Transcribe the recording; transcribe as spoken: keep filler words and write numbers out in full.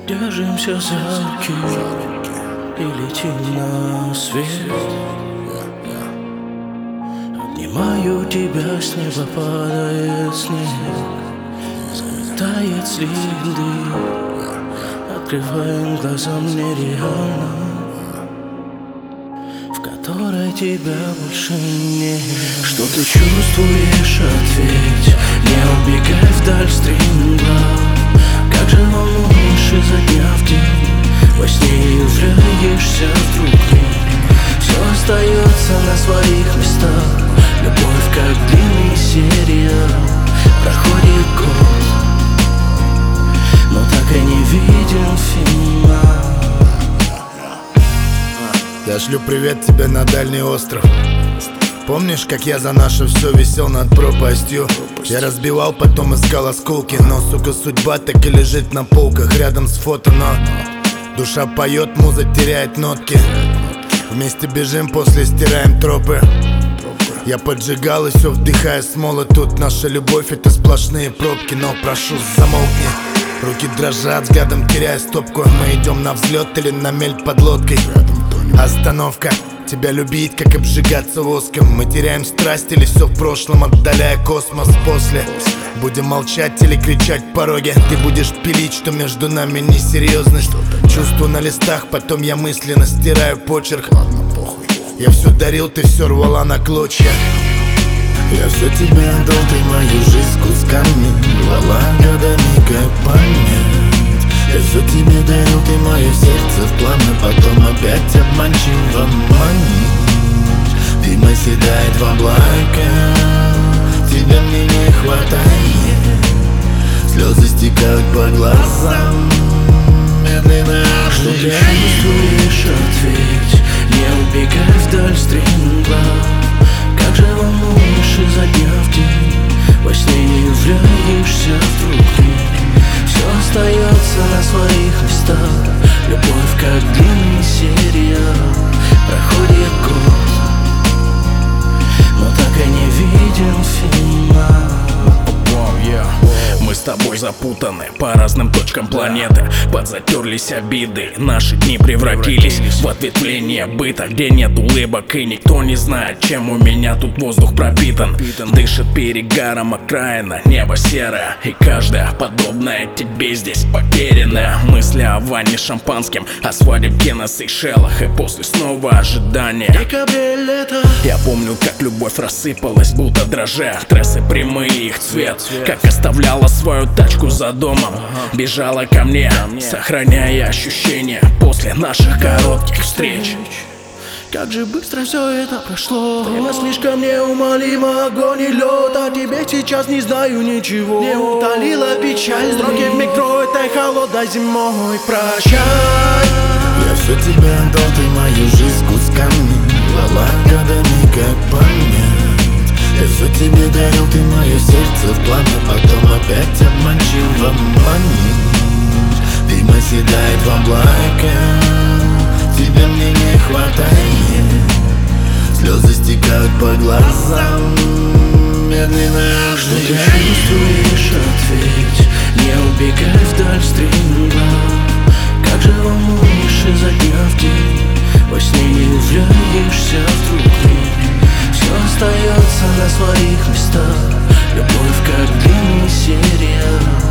Держимся за руки и летим на свет. Обнимаю тебя, с неба падает снег, заметает следы. Открываем глаза, мне реально, в которой тебя больше нет. Что ты чувствуешь, ответь, не убегай вдаль стремглав. Как же волнуешь изо дня в день, во сне являешься вдруг мне. Все остается на своих местах, любовь как длинный сериал. Проходит год, но так и не виден финал. Я шлю привет тебе на дальний остров. Помнишь, как я за наше все висел над пропастью? Я разбивал, потом искал осколки, но, сука, судьба так и лежит на полках рядом с фото, но душа поет, муза теряет нотки. Вместе бежим, после стираем тропы. Я поджигал и все вдыхая смолы. Тут наша любовь — это сплошные пробки. Но прошу, замолкни. Руки дрожат, взглядом теряя стопку. Мы идем на взлет или на мель под лодкой. Остановка. Тебя любить, как обжигаться воском. Мы теряем страсть или все в прошлом, отдаляя космос после. Будем молчать или кричать в пороге. Ты будешь пилить, что между нами несерьезность. Чувствую на листах, потом я мысленно стираю почерк. Я все дарил, ты все рвала на клочья. Я все тебе отдал, ты мою жизнь кусками рвала годами, как память. Я все тебе дарил, ты мое сердце в пламя, потом опять обманчиво манишь. Дым оседает в облаках, тебя мне не хватает. Слезы стекают по глазам, медленно. Что ты чувствуешь, ответь, не убегай вдаль стремглав. Как же волнуешь изо дня в день, во сне являешься вдруг ты. Все остается на своих местах, любовь как длинный сериал. Проходит год, но так и не виден финал. Мы с тобой запутаны по разным точкам планеты. Подзатерлись обиды, наши дни превратились в ответвление быта, где нет улыбок и никто не знает, чем у меня тут воздух пропитан. Дышит перегаром окраина, небо серое, и каждая подобная тебе здесь потерянная. Мысли о ванне шампанским, о свадебке на Сейшелах, и после снова ожидания. Я помню, как любовь рассыпалась, будто дрожжи. Трессы прямые, их цвет, как оставляла свою тачку за домом. Бежала ко мне, сохраняя ощущения после наших коротких встреч. Как же быстро все это прошло. Время слишком неумолимо, огонь и лед. О тебе сейчас не знаю ничего. Не утолила печаль, строки в метро этой холодной зимой. Прощай. Я все тебе отдал, ты мою жизнь кусками рвала годами, как память. Я все тебе дарил, ты мое сердце в пламя, потом опять обманчиво манишь. Дым оседает в облаках, тебя мне не хватает. Слезы стекают по глазам, медленно. Что ты чувствуешь, ответь, не убегай вдаль стремглав. Как же волнуешь изо дня в день, во сне являешься вдруг ты. Все остается на своих местах, любовь как длинный сериал.